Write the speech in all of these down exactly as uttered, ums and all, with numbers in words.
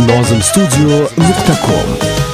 nozim studio nuqta com.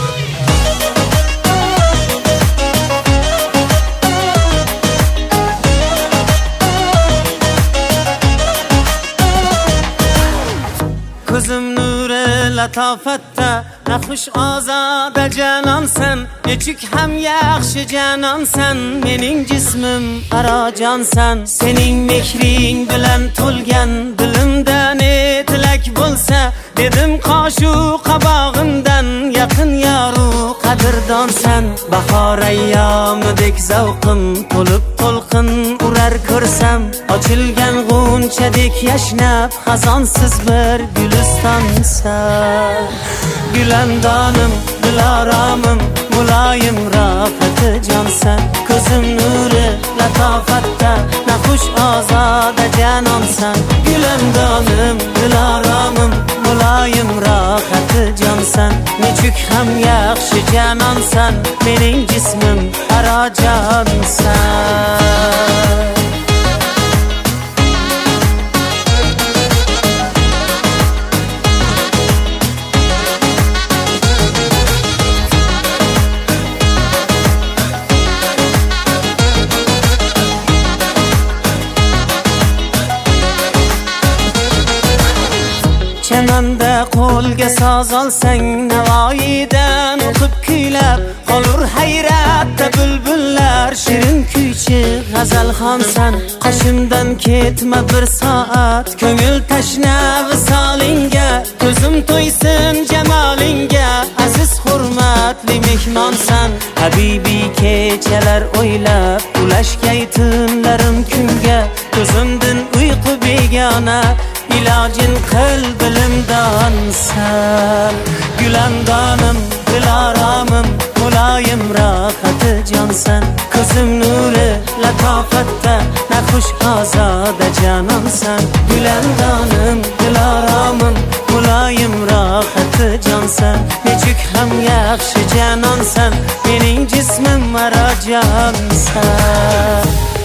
Ko'zim nuri latofatda, naxush ozoda janonsan, nechuk ham yaxshi janonsan, mening jismim arajonsan. Sening mehring bilan to'lgan dilimda ne tilak bo'lsa, dedim qoshu qabog'imdan yaqin yoru qadrdonsan. Bahor ayyomidek zavqim to'lib to'lqin urar ko'rsam, ochilgan g'unchadek yashnab xazonsiz bir gulistonsan. Gulandonim, diloramim, muloyim rohati jonsan. Ko'zim nuri latofatda, naxush ozoda janonsan. Gulandonim, diloramim, muloyim rohati jonsan. Nechuk ham yaxshi janonsan, mening jismim arajonsan. Chamanda qo'lga soz olsang, Navoiydan o'qib kuylab qolur hayratda bulbullar. Shirin kuychi g'azalxonsan, qoshimdan ketma bir soat. Ko'ngil tashna visolingga, ko'zim to'ysin jamolingga. Aziz hurmatli mehmonsan, habibiy kechalar o'ylab, ulashgay tunlarim kunga. Ko'zimdan uyqu begona, ilojin qil bilimdonsan. Gulandonim, diloramim, muloyim rohati jonsan. Ko'zim nuri latofatda, naxush ozoda janonsan. Gulandonim, diloramim, muloyim rohati jonsan. Nechuk ham yaxshi janonsan, mening jismim arajonsan.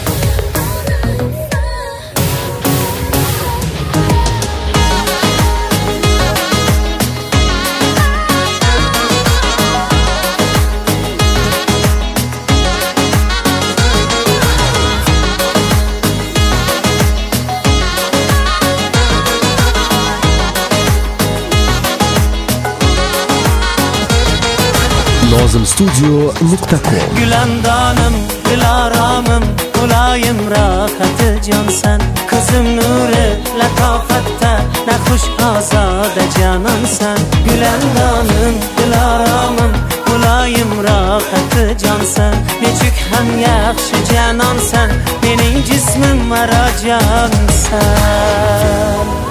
nozim studio nuqta com. Gulandonim, diloramim, muloyim rohati jonsan. Ko'zim nuri latofatda, naxush ozoda janonsan. Gulandonim, diloramim, muloyim rohati jonsan. Nechuk ham yaxshi janonsan, mening jismim arajonsan.